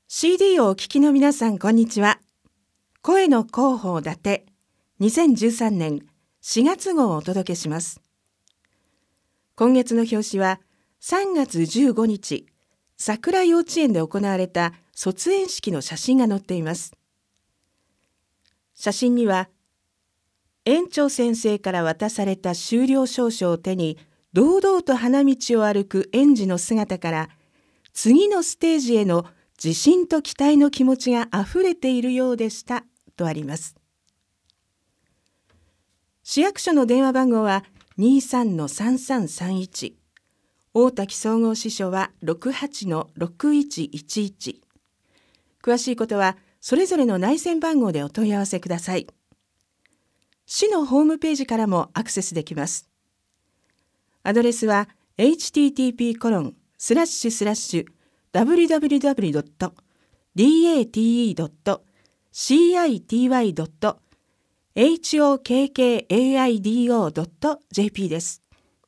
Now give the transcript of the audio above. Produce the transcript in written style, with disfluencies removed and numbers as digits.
CD をお聞きの皆さん、こんにちは。声の広報伊達2013年4月号をお届けします。今月の表紙は3月15日、桜幼稚園で行われた卒園式の写真が載っています。写真には、園長先生から渡された修了証書を手に、堂々と花道を歩く園児の姿から、次のステージへの自信と期待の気持ちがあふれているようでしたとあります。市役所の電話番号は 23-3331、大滝総合支所は 68-6111。詳しいことはそれぞれの内線番号でお問い合わせください。市のホームページからもアクセスできます。アドレスは http://www.date.city.hokkaido.jp です。